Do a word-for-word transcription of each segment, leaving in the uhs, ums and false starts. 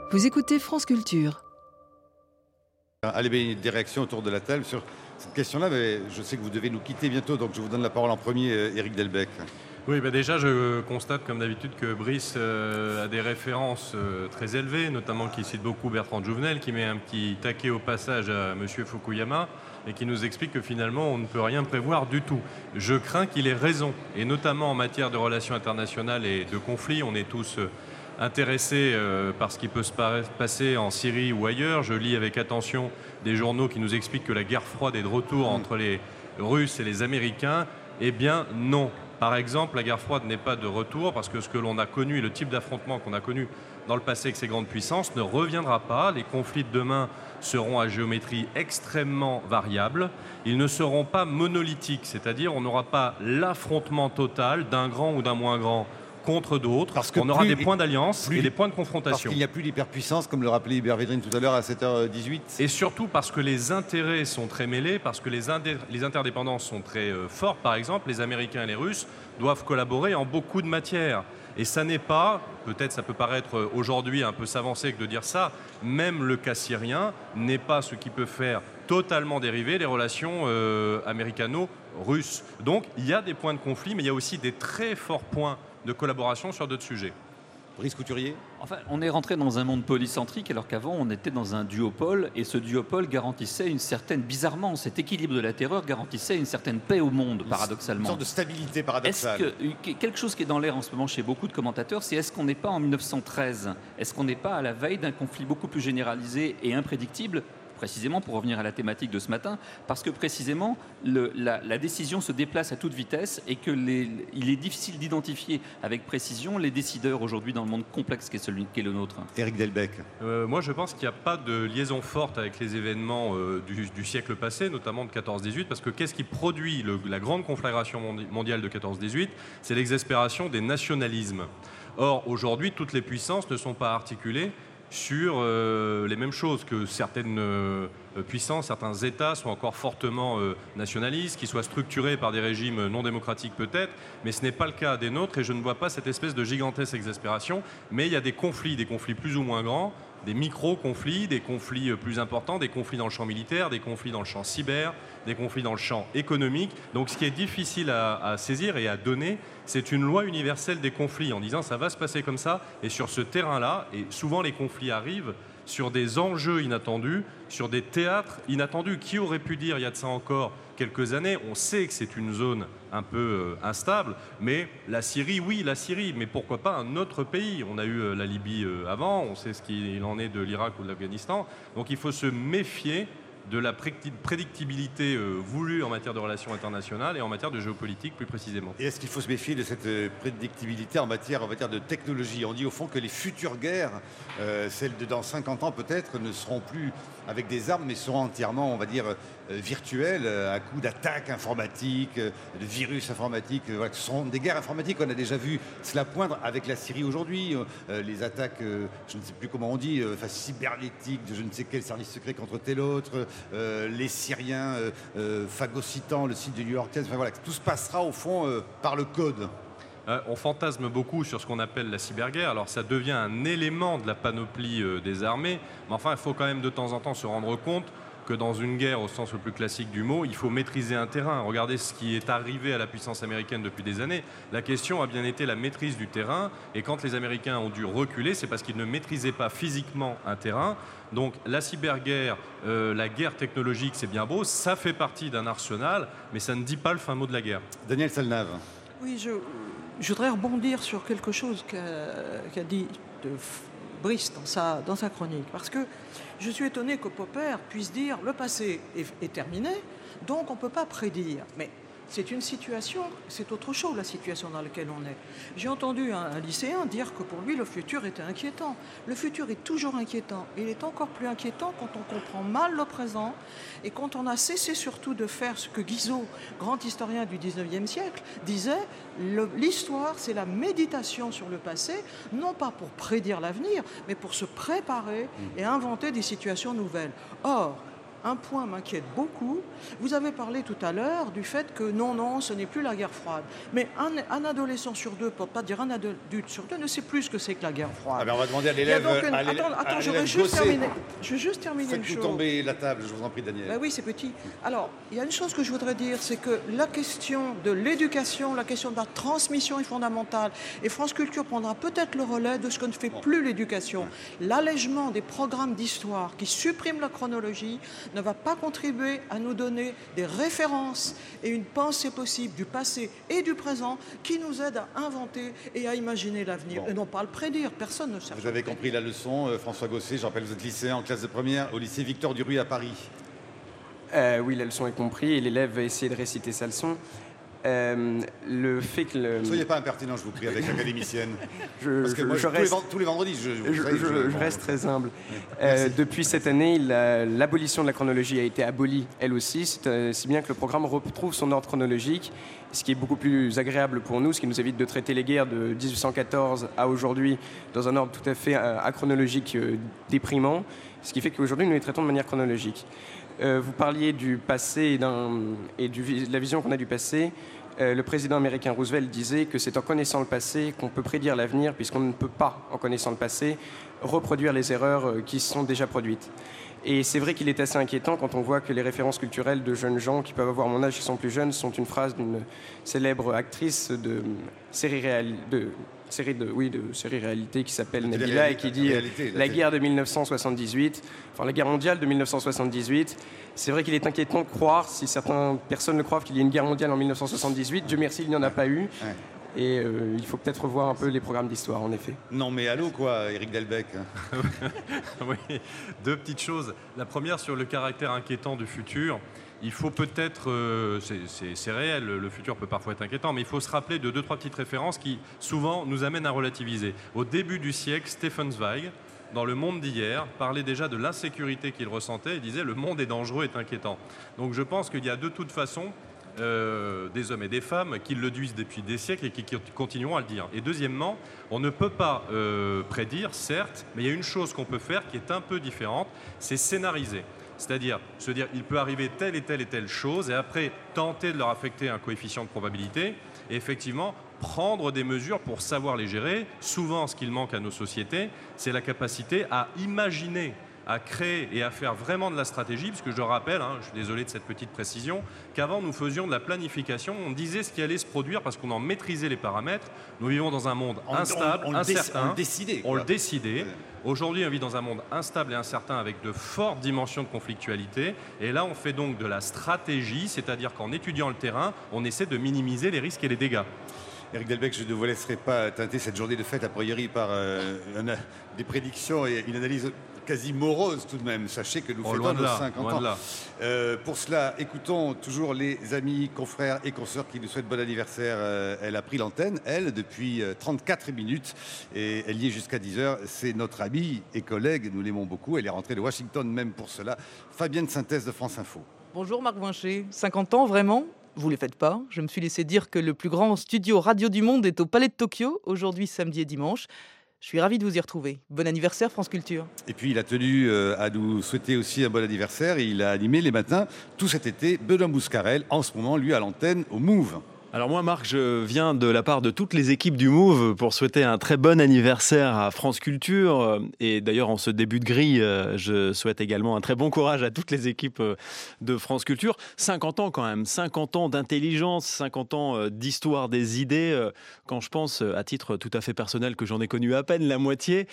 Vous écoutez France Culture. Allez, des réactions autour de la table sur cette question-là, mais je sais que vous devez nous quitter bientôt, donc je vous donne la parole en premier, Éric Delbecq. Oui, bah déjà, je constate comme d'habitude que Brice euh, a des références euh, très élevées, notamment qui cite beaucoup Bertrand de Jouvenel, qui met un petit taquet au passage à M. Fukuyama et qui nous explique que finalement, on ne peut rien prévoir du tout. Je crains qu'il ait raison, et notamment en matière de relations internationales et de conflits, on est tous euh, intéressés euh, par ce qui peut se passer en Syrie ou ailleurs. Je lis avec attention des journaux qui nous expliquent que la guerre froide est de retour entre les Russes et les Américains. Eh bien, non. Par exemple, la guerre froide n'est pas de retour parce que ce que l'on a connu et le type d'affrontement qu'on a connu dans le passé avec ces grandes puissances ne reviendra pas. Les conflits de demain seront à géométrie extrêmement variable. Ils ne seront pas monolithiques, c'est-à-dire on n'aura pas l'affrontement total d'un grand ou d'un moins grand contre d'autres. On aura des points d'alliance et des points de confrontation. Parce qu'il n'y a plus d'hyperpuissance, comme le rappelait Hubert Védrine tout à l'heure à sept heures dix-huit. Et surtout parce que les intérêts sont très mêlés, parce que les, les interdépendances sont très euh, fortes. Par exemple, les Américains et les Russes doivent collaborer en beaucoup de matières. Et ça n'est pas, peut-être ça peut paraître aujourd'hui un peu s'avancer que de dire ça, même le cas syrien n'est pas ce qui peut faire totalement dériver les relations euh, américano-russes. Donc il y a des points de conflit, mais il y a aussi des très forts points de collaboration sur d'autres sujets. Brice Couturier. Enfin, on est rentré dans un monde polycentrique alors qu'avant on était dans un duopole et ce duopole garantissait une certaine, bizarrement, cet équilibre de la terreur garantissait une certaine paix au monde, paradoxalement. Une sorte de stabilité paradoxale. Est-ce que, quelque chose qui est dans l'air en ce moment chez beaucoup de commentateurs, c'est est-ce qu'on n'est pas en mille neuf cent treize? Est-ce qu'on n'est pas à la veille d'un conflit beaucoup plus généralisé et imprédictible? Précisément, pour revenir à la thématique de ce matin, parce que précisément, le, la, la décision se déplace à toute vitesse et qu'il est difficile d'identifier avec précision les décideurs aujourd'hui dans le monde complexe qu'est celui qu'est le nôtre. Éric Delbecq. Euh, moi, je pense qu'il n'y a pas de liaison forte avec les événements euh, du, du siècle passé, notamment de quatorze dix-huit, parce que qu'est-ce qui produit le, la grande conflagration mondiale de quatorze dix-huit? C'est l'exaspération des nationalismes. Or, aujourd'hui, toutes les puissances ne sont pas articulées sur euh, les mêmes choses, que certaines euh, puissances, certains États soient encore fortement euh, nationalistes, qui soient structurés par des régimes non démocratiques peut-être, mais ce n'est pas le cas des nôtres et je ne vois pas cette espèce de gigantesque exaspération, mais il y a des conflits, des conflits plus ou moins grands, des micro-conflits, des conflits plus importants, des conflits dans le champ militaire, des conflits dans le champ cyber, des conflits dans le champ économique. Donc ce qui est difficile à, à saisir et à donner, c'est une loi universelle des conflits, en disant ça va se passer comme ça, et sur ce terrain-là, et souvent les conflits arrivent sur des enjeux inattendus, sur des théâtres inattendus. Qui aurait pu dire il y a de ça encore quelques années? On sait que c'est une zone un peu euh, instable, mais la Syrie, oui, la Syrie, mais pourquoi pas un autre pays? On a eu euh, la Libye euh, avant, on sait ce qu'il en est de l'Irak ou de l'Afghanistan, donc il faut se méfier de la prédictibilité euh, voulue en matière de relations internationales et en matière de géopolitique plus précisément. Et est-ce qu'il faut se méfier de cette euh, prédictibilité en matière, en matière de technologie? On dit au fond que les futures guerres, euh, celles de dans cinquante ans peut-être, ne seront plus avec des armes, mais seront entièrement, on va dire, euh, virtuelles, euh, à coup d'attaques informatiques, euh, de virus informatiques. Euh, voilà, ce sont des guerres informatiques. On a déjà vu cela poindre avec la Syrie aujourd'hui. Euh, les attaques, euh, je ne sais plus comment on dit, euh, enfin, cybernétiques de je ne sais quel service secret contre tel autre. Euh, les Syriens euh, euh, phagocytant le site de New York Times, enfin, voilà, tout se passera au fond euh, par le code. Euh, on fantasme beaucoup sur ce qu'on appelle la cyberguerre, alors ça devient un élément de la panoplie euh, des armées, mais enfin il faut quand même de temps en temps se rendre compte que dans une guerre au sens le plus classique du mot, il faut maîtriser un terrain. Regardez ce qui est arrivé à la puissance américaine depuis des années. La question a bien été la maîtrise du terrain, et quand les Américains ont dû reculer, c'est parce qu'ils ne maîtrisaient pas physiquement un terrain. Donc la cyberguerre, euh, la guerre technologique, c'est bien beau, ça fait partie d'un arsenal, mais ça ne dit pas le fin mot de la guerre. Daniel Salnave. Oui, je, je voudrais rebondir sur quelque chose qu'a, qu'a dit de Brice dans sa, dans sa chronique, parce que je suis étonné que Popper puisse dire le passé est, est terminé, donc on ne peut pas prédire. Mais c'est une situation, c'est autre chose la situation dans laquelle on est. J'ai entendu un, un lycéen dire que pour lui le futur était inquiétant. Le futur est toujours inquiétant. Il est encore plus inquiétant quand on comprend mal le présent et quand on a cessé surtout de faire ce que Guizot, grand historien du dix-neuvième siècle, disait, le, l'histoire c'est la méditation sur le passé, non pas pour prédire l'avenir, mais pour se préparer et inventer des situations nouvelles. Or, un point m'inquiète beaucoup. Vous avez parlé tout à l'heure du fait que non, non, ce n'est plus la guerre froide. Mais un, un adolescent sur deux, pour ne pas dire un adulte sur deux, ne sait plus ce que c'est que la guerre froide. Ah ben on va demander à Il y a l'élève... donc une- à l'élève- Attends, à attends, je l'élève vais juste Gosset. terminer. Je vais juste terminer une Faites-vous chose. tomber la table, je vous en prie, Daniel. Ben oui, c'est petit. Alors, il y a une chose que je voudrais dire, c'est que la question de l'éducation, la question de la transmission est fondamentale. Et France Culture prendra peut-être le relais de ce que ne fait plus l'éducation. L'allègement des programmes d'histoire qui suppriment la chronologie ne va pas contribuer à nous donner des références et une pensée possible du passé et du présent qui nous aident à inventer et à imaginer l'avenir. Bon. Et non pas à le prédire. Personne ne sait. Vous avez compris la leçon, euh, François Gosset, je rappelle, vous êtes lycéen en classe de première au lycée Victor Duruy à Paris. Euh, oui, la leçon est comprise et l'élève va essayer de réciter sa leçon. Euh, le fait que le... Ne soyez pas impertinent, je vous prie, avec l'académicienne. Je, Parce que je- moi, je tous, les, reste, vend- tous les vendredis, je, vous je- savez, je- je- je reste très humble. Merci. Euh, depuis cette année, la- l'abolition de la chronologie a été abolie, elle aussi, c'est, euh, si bien que le programme retrouve son ordre chronologique, ce qui est beaucoup plus agréable pour nous, ce qui nous évite de traiter les guerres de dix-huit cent quatorze à aujourd'hui dans un ordre tout à fait euh, achronologique euh, déprimant, ce qui fait qu'aujourd'hui, nous les traitons de manière chronologique. Euh, vous parliez du passé et, d'un, et du, de la vision qu'on a du passé. Euh, le président américain Roosevelt disait que c'est en connaissant le passé qu'on peut prédire l'avenir, puisqu'on ne peut pas, en connaissant le passé, reproduire les erreurs euh, qui sont déjà produites. Et c'est vrai qu'il est assez inquiétant quand on voit que les références culturelles de jeunes gens qui peuvent avoir mon âge, qui sont plus jeunes, sont une phrase d'une célèbre actrice de série réelle, de série de oui de série réalité qui s'appelle De Nabila et télé-réalité, qui dit la euh, réalité, la la télé. guerre de mille neuf cent soixante-dix-huit, enfin la guerre mondiale de mille neuf cent soixante-dix-huit. C'est vrai qu'il est inquiétant de croire, si certaines personnes le croient, qu'il y a une guerre mondiale en mille neuf cent soixante-dix-huit. Dieu merci, il n'y en a pas eu. Ouais. Et euh, il faut peut-être revoir un peu les programmes d'histoire, en effet. Non mais allô quoi, Éric Delbecq. Oui, deux petites choses. La première sur le caractère inquiétant du futur. Il faut peut-être, euh, c'est- c'est c'est réel, le futur peut parfois être inquiétant, mais il faut se rappeler de deux, trois petites références qui souvent nous amènent à relativiser. Au début du siècle, Stefan Zweig, dans Le Monde d'hier, parlait déjà de l'insécurité qu'il ressentait et disait « le monde est dangereux, est inquiétant ». Donc je pense qu'il y a de toute façon euh, des hommes et des femmes qui le disent depuis des siècles et qui, qui continueront à le dire. Et deuxièmement, on ne peut pas euh, prédire, certes, mais il y a une chose qu'on peut faire qui est un peu différente, c'est scénariser. C'est-à-dire se dire il peut arriver telle et telle et telle chose et après tenter de leur affecter un coefficient de probabilité et effectivement prendre des mesures pour savoir les gérer. Souvent, ce qu'il manque à nos sociétés, c'est la capacité à imaginer, à créer et à faire vraiment de la stratégie, parce que je rappelle, hein, je suis désolé de cette petite précision, qu'avant nous faisions de la planification, on disait ce qui allait se produire parce qu'on en maîtrisait les paramètres. Nous vivons dans un monde On- instable, on- on le déc- incertain. on le décidait, On quoi. le décidait. Ouais. Aujourd'hui, on vit dans un monde instable et incertain avec de fortes dimensions de conflictualité. Et là, on fait donc de la stratégie, c'est-à-dire qu'en étudiant le terrain, on essaie de minimiser les risques et les dégâts. Éric Delbecq, je ne vous laisserai pas teinter cette journée de fête a priori par euh, un- des prédictions et une analyse quasi morose tout de même. Sachez que nous Oh, fêtons loin de nos là, cinquante loin ans. de là. Euh, pour cela, écoutons toujours les amis, confrères et consoeurs qui nous souhaitent bon anniversaire. Euh, elle a pris l'antenne, elle, depuis euh, trente-quatre minutes et elle y est jusqu'à dix heures. C'est notre amie et collègue, nous l'aimons beaucoup. Elle est rentrée de Washington même pour cela. Fabienne Synthèse de France Info. Bonjour Marc Vincher, cinquante ans vraiment? Vous les faites pas. Je me suis laissé dire que le plus grand studio radio du monde est au Palais de Tokyo, aujourd'hui samedi et dimanche. Je suis ravi de vous y retrouver. Bon anniversaire France Culture. Et puis il a tenu euh, à nous souhaiter aussi un bon anniversaire et il a animé les matins tout cet été Benoît Bouscarel, en ce moment lui à l'antenne au Move. Alors moi, Marc, je viens de la part de toutes les équipes du Move pour souhaiter un très bon anniversaire à France Culture. Et d'ailleurs, en ce début de grille, je souhaite également un très bon courage à toutes les équipes de France Culture. cinquante ans quand même, cinquante ans d'intelligence, cinquante ans d'histoire des idées. Quand je pense, à titre tout à fait personnel, que j'en ai connu à peine la moitié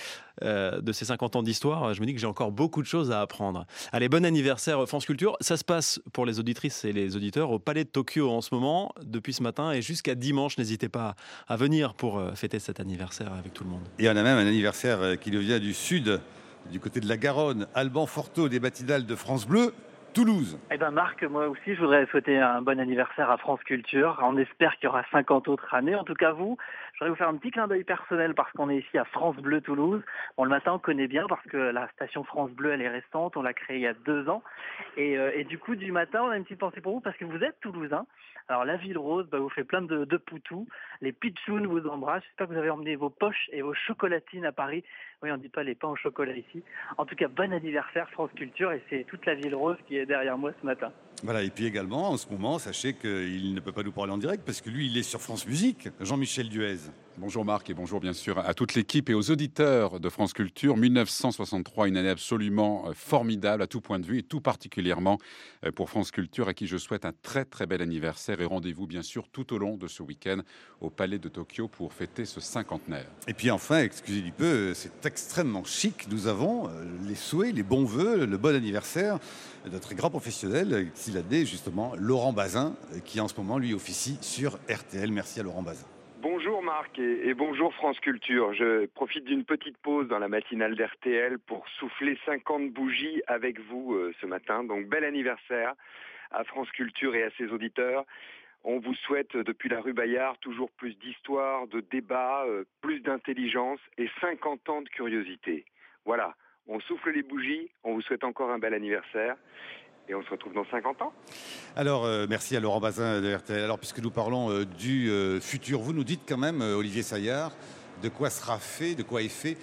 de ces cinquante ans d'histoire, je me dis que j'ai encore beaucoup de choses à apprendre. Allez, bon anniversaire France Culture. Ça se passe pour les auditrices et les auditeurs au Palais de Tokyo en ce moment, depuis ce matin. Et jusqu'à dimanche, n'hésitez pas à venir pour fêter cet anniversaire avec tout le monde. Et on a même un anniversaire qui nous vient du sud, du côté de la Garonne, Alban Forteau des matinales de France Bleu, Toulouse. Eh ben Marc, moi aussi, je voudrais souhaiter un bon anniversaire à France Culture. On espère qu'il y aura cinquante autres années. En tout cas, vous, je voudrais vous faire un petit clin d'œil personnel parce qu'on est ici à France Bleu Toulouse. Bon, le matin, on connaît bien parce que la station France Bleu, elle est récente. On l'a créée il y a deux ans. Et, euh, et du coup, du matin, on a une petite pensée pour vous parce que vous êtes toulousain. Alors, la ville rose bah, vous fait plein de, de poutous. Les pitchouns vous embrassent. J'espère que vous avez emmené vos poches et vos chocolatines à Paris. Oui, on ne dit pas les pains au chocolat ici. En tout cas, bon anniversaire France Culture. Et c'est toute la ville rose qui est est derrière moi ce matin. Voilà, et puis également, en ce moment, sachez qu'il ne peut pas nous parler en direct parce que lui, il est sur France Musique, Jean-Michel Duez. Bonjour Marc et bonjour bien sûr à toute l'équipe et aux auditeurs de France Culture. mille neuf cent soixante-trois, une année absolument formidable à tout point de vue et tout particulièrement pour France Culture à qui je souhaite un très très bel anniversaire et rendez-vous bien sûr tout au long de ce week-end au Palais de Tokyo pour fêter ce cinquantenaire. Et puis enfin, excusez du peu, c'est extrêmement chic. Nous avons les souhaits, les bons vœux, le bon anniversaire de notre grand professionnel, Xyladé, justement, Laurent Bazin, qui en ce moment lui officie sur R T L. Merci à Laurent Bazin. Bonjour Marc et, et bonjour France Culture. Je profite d'une petite pause dans la matinale d'R T L pour souffler cinquante bougies avec vous euh, ce matin. Donc bel anniversaire à France Culture et à ses auditeurs. On vous souhaite depuis la rue Bayard toujours plus d'histoire, de débats, euh, plus d'intelligence et cinquante ans de curiosité. Voilà, on souffle les bougies, on vous souhaite encore un bel anniversaire. Et on se retrouve dans cinquante ans. Alors, euh, merci à Laurent Bazin de R T L. Alors, puisque nous parlons euh, du euh, futur, vous nous dites quand même, euh, Olivier Saillard, de quoi sera fait, de quoi est fait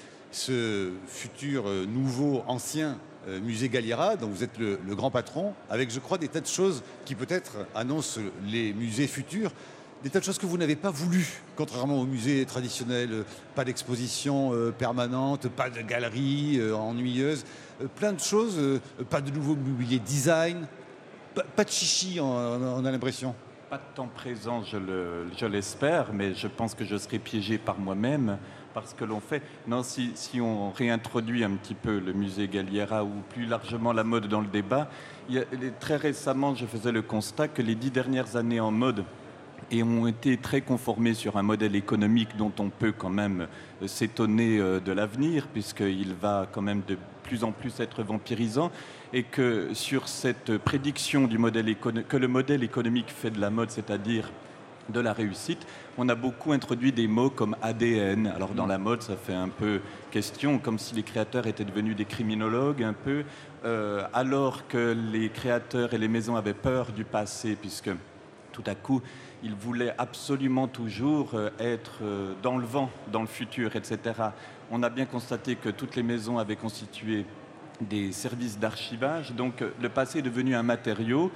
ce futur euh, nouveau, ancien euh, musée Galliera, dont vous êtes le, le grand patron, avec, je crois, des tas de choses qui peut-être annoncent les musées futurs. Des tas de choses que vous n'avez pas voulu, contrairement aux musées traditionnels. Pas d'exposition euh, permanente, pas de galerie euh, ennuyeuse, euh, plein de choses, euh, pas de nouveau mobilier design, pas, pas de chichi, on, on a l'impression. Pas de temps présent, je, le, je l'espère, mais je pense que je serai piégé par moi-même parce que l'on fait. Non, si, si on réintroduit un petit peu le musée Galliera ou plus largement la mode dans le débat, il y a, très récemment, je faisais le constat que les dix dernières années en mode et ont été très conformés sur un modèle économique dont on peut quand même s'étonner de l'avenir, puisqu'il va quand même de plus en plus être vampirisant, et que sur cette prédiction du modèle écono- que le modèle économique fait de la mode, c'est-à-dire de la réussite, on a beaucoup introduit des mots comme A D N. Alors dans la mode, ça fait un peu question, comme si les créateurs étaient devenus des criminologues un peu, euh, alors que les créateurs et les maisons avaient peur du passé, puisque tout à coup, ils voulaient absolument toujours être dans le vent, dans le futur, et cetera. On a bien constaté que toutes les maisons avaient constitué des services d'archivage, donc le passé est devenu un matériau.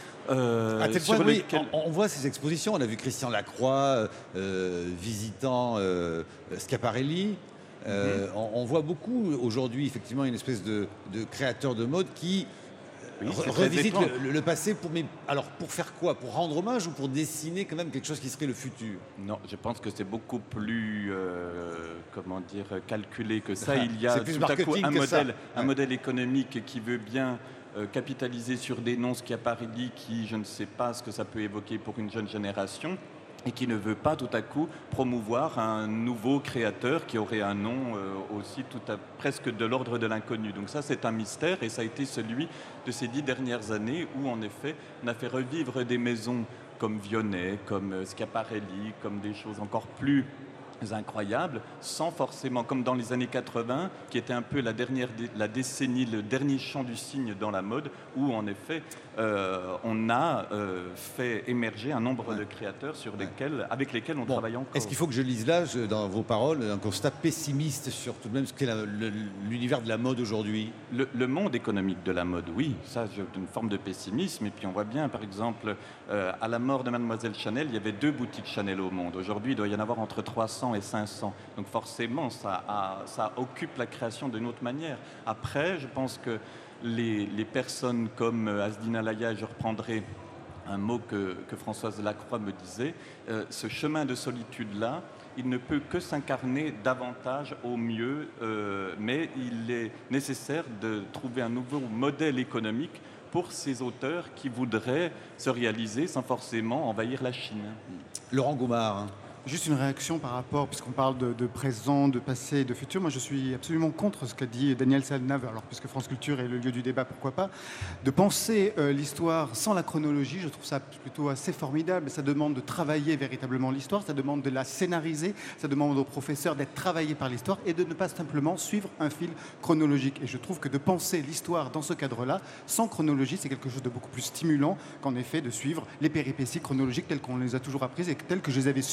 Euh, à tel point, sur oui, lequel... on, on voit ces expositions. On a vu Christian Lacroix euh, visitant euh, Schiaparelli. Euh, mm-hmm. on, on voit beaucoup aujourd'hui, effectivement, une espèce de, de créateurs de mode qui oui, re- revisite le, le passé. Pour, mais, alors, pour faire quoi? Pour rendre hommage ou pour dessiner quand même quelque chose qui serait le futur? Non, je pense que c'est beaucoup plus, euh, comment dire, calculé que ça. Il y a tout à coup un modèle, un ouais. modèle économique qui veut bien euh, capitaliser sur des noms Schiaparelli qui, je ne sais pas ce que ça peut évoquer pour une jeune génération, et qui ne veut pas tout à coup promouvoir un nouveau créateur qui aurait un nom euh, aussi tout à, presque de l'ordre de l'inconnu. Donc ça, c'est un mystère, et ça a été celui de ces dix dernières années où, en effet, on a fait revivre des maisons comme Vionnet, comme Schiaparelli, comme des choses encore plus incroyables, sans forcément, comme dans les années quatre-vingts, qui était un peu la dernière dé- la décennie, le dernier chant du cygne dans la mode, où en effet euh, on a euh, fait émerger un nombre ouais. de créateurs sur lesquels, ouais. avec lesquels on bon, travaille encore. Est-ce qu'il faut que je lise là, je, dans vos paroles, un constat pessimiste sur tout de même ce qu'est la, le, l'univers de la mode aujourd'hui? le, le monde économique de la mode, oui, ça, j'ai une forme de pessimisme. Et puis on voit bien, par exemple, euh, à la mort de Mademoiselle Chanel, il y avait deux boutiques Chanel au monde. Aujourd'hui, il doit y en avoir entre trois cents et cinq cents. Donc forcément, ça, a, ça occupe la création d'une autre manière. Après, je pense que les, les personnes comme Asdine Alaya, je reprendrai un mot que, que Françoise Lacroix me disait, euh, ce chemin de solitude-là, il ne peut que s'incarner davantage au mieux, euh, mais il est nécessaire de trouver un nouveau modèle économique pour ces auteurs qui voudraient se réaliser sans forcément envahir la Chine. Laurent Goumard. Hein. Juste une réaction par rapport, puisqu'on parle de, de présent, de passé et de futur. Moi, je suis absolument contre ce qu'a dit Daniel Salnave, alors puisque France Culture est le lieu du débat, pourquoi pas, de penser euh, l'histoire sans la chronologie. Je trouve ça plutôt assez formidable. Ça demande de travailler véritablement l'histoire, ça demande de la scénariser, ça demande aux professeurs d'être travaillés par l'histoire et de ne pas simplement suivre un fil chronologique. Et je trouve que de penser l'histoire dans ce cadre-là, sans chronologie, c'est quelque chose de beaucoup plus stimulant qu'en effet de suivre les péripéties chronologiques telles qu'on les a toujours apprises et telles que je les avais subies moi-même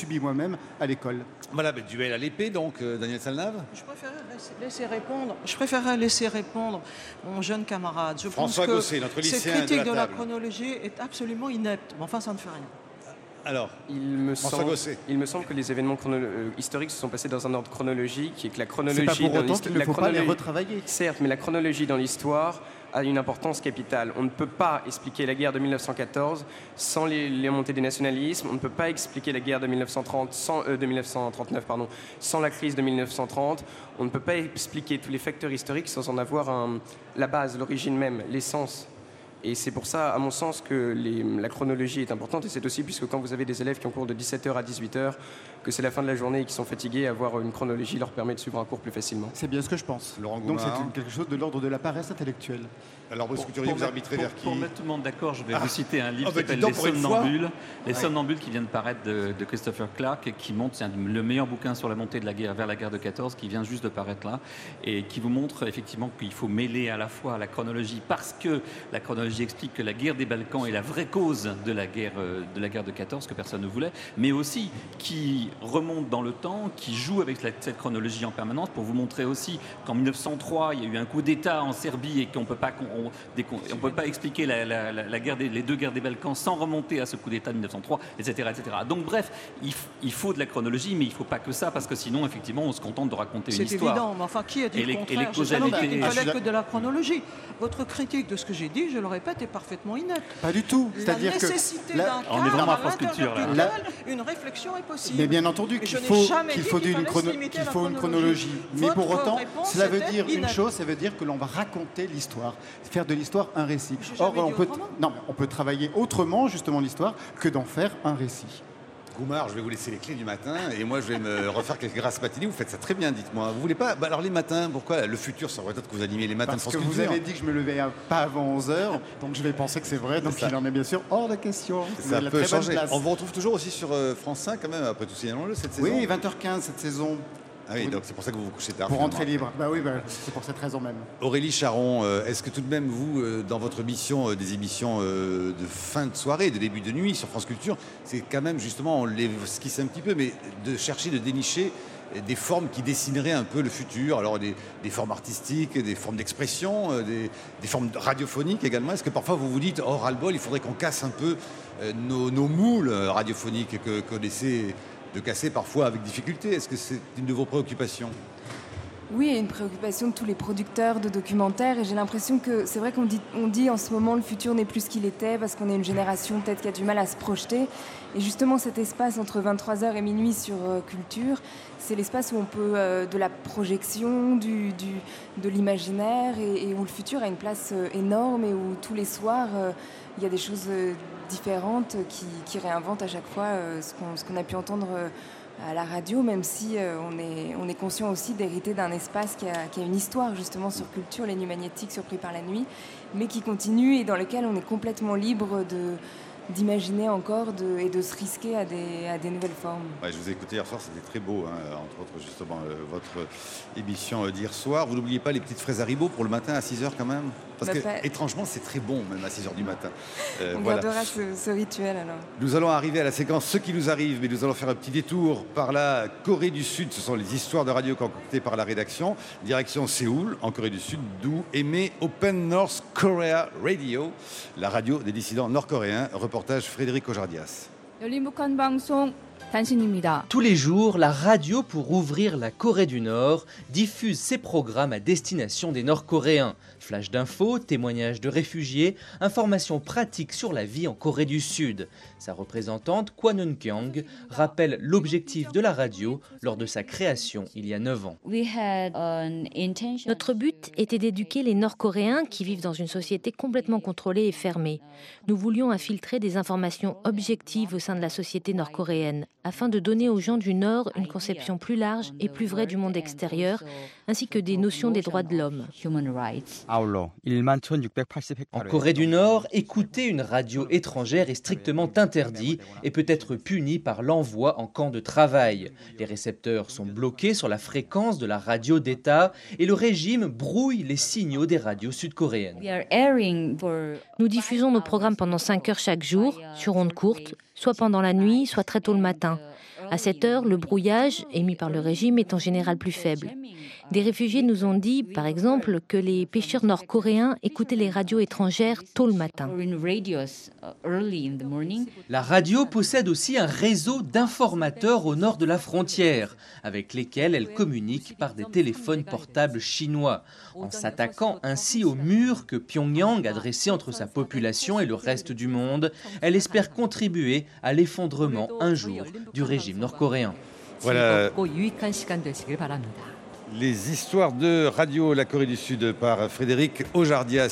même à l'école. Voilà, ben, duel à l'épée donc, euh, Daniel Salnave. Je préférerais laisser répondre. Je préférerais laisser répondre mon jeune camarade. Je François pense que Gosset, notre lycéen cette critique de la de la table. chronologie est absolument inepte. Mais enfin, ça ne fait rien. Alors, il me, François semble, Gosset. il me semble que les événements chrono- euh, historiques se sont passés dans un ordre chronologique et que la chronologie... C'est pas pour dans autant l'histo- qu'il ne la faut pas les chronologie- retravailler. Certes, mais la chronologie dans l'histoire a une importance capitale. On ne peut pas expliquer la guerre de mille neuf cent quatorze sans les, les montées des nationalismes. On ne peut pas expliquer la guerre de mille neuf cent trente sans, euh, de mille neuf cent trente-neuf pardon, sans la crise de mille neuf cent trente. On ne peut pas expliquer tous les facteurs historiques sans en avoir un, la base, l'origine même, l'essence. Et c'est pour ça, à mon sens, que les, la chronologie est importante. Et c'est aussi puisque quand vous avez des élèves qui ont cours de dix-sept heures à dix-huit heures, que c'est la fin de la journée et qui sont fatigués, avoir une chronologie leur permet de suivre un cours plus facilement. C'est bien ce que je pense. Laurent Donc Goumard. c'est une- quelque chose de l'ordre de la paresse intellectuelle. Alors, Brice Pour- Couturier, pour vous mettre- arbitrez pour- vers qui? Pour mettre tout le monde d'accord, je vais Ah. vous citer un livre Ah, bah, qui s'appelle dis donc, Les pour une fois. Somnambules. Les Ouais. Somnambules qui vient de paraître de, de Christopher Clark et qui montre, c'est un- le meilleur bouquin sur la montée de la guerre vers la guerre de quatorze qui vient juste de paraître là et qui vous montre effectivement qu'il faut mêler à la fois la chronologie parce que la chronologie explique que la guerre des Balkans est la vraie cause de la guerre euh, de la guerre de quatorze que personne ne voulait, mais aussi qui remonte dans le temps, qui joue avec la- cette chronologie en permanence pour vous montrer aussi qu'en mille neuf cent trois, il y a eu un coup d'État en Serbie et qu'on peut pas qu'on- on, des- qu'on- on peut pas expliquer la, la- la- la guerre des, les deux guerres des Balkans sans remonter à ce coup d'État de mille neuf cent trois, et cetera, et cetera. Donc bref, il, f- il faut de la chronologie, mais il faut pas que ça parce que sinon, effectivement, on se contente de raconter une C'est histoire. évident, mais enfin, qui a dit Et le les- et contraire? les J'ai jamais dit causalités- qu'il ne Ah, fallait je suis que de la chronologie. Votre critique de ce que j'ai dit, je le répète, est parfaitement inepte. Pas du tout. La C'est-à-dire que nécessité là- d'un on est cadre vraiment à à France Culture, là. l'intérieur Là- duquel une réflexion est possible. Mais bien entendu Et qu'il je n'ai faut, jamais qu'il dit faut, qu'il une fallait chrono- se limiter à qu'il la faut une chronologie. chronologie. Mais pour Votre autant, réponse cela veut était dire une inepte. chose, ça veut dire que l'on va raconter l'histoire, faire de l'histoire un récit. J'ai Or, jamais on dit peut, autrement. non, mais on peut travailler autrement justement l'histoire que d'en faire un récit. Goumard, je vais vous laisser les clés du matin et moi je vais me refaire quelques grâces matinées. Vous faites ça très bien, dites-moi. Vous voulez pas bah, alors les matins, pourquoi le futur, ça aurait peut-être que vous animiez les matins Parce de que France vous Culture. avez dit que je me levais à- pas avant onze heures, donc je vais penser que c'est vrai, donc ça. il en est bien sûr hors de question. Vous Ça avez la peut très bonne changer. place. On vous retrouve toujours aussi sur euh, France cinq quand même, après tout, signalons-le, cette saison. Oui, vingt heures quinze cette saison. Ah oui, donc c'est pour ça que vous vous couchez tard. Pour rentrer finalement. libre. Bah oui, bah, c'est pour cette raison même. Aurélie Charon, euh, est-ce que tout de même, vous, euh, dans votre mission, euh, des émissions euh, de fin de soirée, de début de nuit sur France Culture, c'est quand même justement, on les esquisse un petit peu, mais de chercher, de dénicher des formes qui dessineraient un peu le futur, alors des, des formes artistiques, des formes d'expression, euh, des, des formes radiophoniques également. Est-ce que parfois vous vous dites, oh ras-le-bol, il faudrait qu'on casse un peu euh, nos, nos moules euh, radiophoniques que- qu'on essaie de casser parfois avec difficulté? Est-ce que c'est une de vos préoccupations? Oui, il y a une préoccupation de tous les producteurs de documentaires et j'ai l'impression que c'est vrai qu'on dit, on dit en ce moment le futur n'est plus ce qu'il était parce qu'on est une génération peut-être qui a du mal à se projeter. Et justement cet espace entre vingt-trois heures et minuit sur euh, Culture, c'est l'espace où on peut euh, de la projection, du, du, de l'imaginaire et, et où le futur a une place euh, énorme et où tous les soirs euh, il y a des choses euh, différentes qui, qui réinventent à chaque fois euh, ce qu'on ce qu'on a pu entendre euh, à la radio, même si euh, on, est, on est conscient aussi d'hériter d'un espace qui a, qui a une histoire justement sur Culture, les nuits magnétiques surpris par la nuit, mais qui continue et dans lequel on est complètement libre de d'imaginer encore de, et de se risquer à des, à des nouvelles formes. Ouais, je vous ai écouté hier soir, c'était très beau, hein, entre autres justement euh, votre émission euh, d'hier soir. Vous n'oubliez pas les petites fraises Haribo pour le matin à six heures quand même? Parce Bah, que pas- étrangement c'est très bon même à six heures du matin. Euh, On voilà. gardera ce, ce rituel alors. Nous allons arriver à la séquence Ce qui nous arrive, mais nous allons faire un petit détour par la Corée du Sud. Ce sont les histoires de radio concoctées par la rédaction. Direction Séoul, en Corée du Sud, d'où émet Open North Korea Radio, la radio des dissidents nord-coréens. Reportage Frédéric Ojardias. 열린북한 방송 단신입니다. Tous les jours, la radio pour ouvrir la Corée du Nord diffuse ses programmes à destination des Nord-Coréens. Flash d'infos, témoignages de réfugiés, informations pratiques sur la vie en Corée du Sud. Sa représentante, Kwon Eun-kyung, rappelle l'objectif de la radio lors de sa création il y a neuf ans. Notre but était d'éduquer les Nord-Coréens qui vivent dans une société complètement contrôlée et fermée. Nous voulions infiltrer des informations objectives au sein de la société nord-coréenne, afin de donner aux gens du Nord une conception plus large et plus vraie du monde extérieur, ainsi que des notions des droits de l'homme. En Corée du Nord, écouter une radio étrangère est strictement interdit et peut être puni par l'envoi en camp de travail. Les récepteurs sont bloqués sur la fréquence de la radio d'État et le régime brouille les signaux des radios sud-coréennes. Nous diffusons nos programmes pendant cinq heures chaque jour, sur ondes courtes, soit pendant la nuit, soit très tôt le matin. À cette heure, le brouillage émis par le régime est en général plus faible. Des réfugiés nous ont dit, par exemple, que les pêcheurs nord-coréens écoutaient les radios étrangères tôt le matin. La radio possède aussi un réseau d'informateurs au nord de la frontière, avec lesquels elle communique par des téléphones portables chinois, en s'attaquant ainsi au mur que Pyongyang a dressé entre sa population et le reste du monde. Elle espère contribuer à l'effondrement un jour du régime nord-coréen. Voilà. Les histoires de radio, la Corée du Sud par Frédéric Aujardias.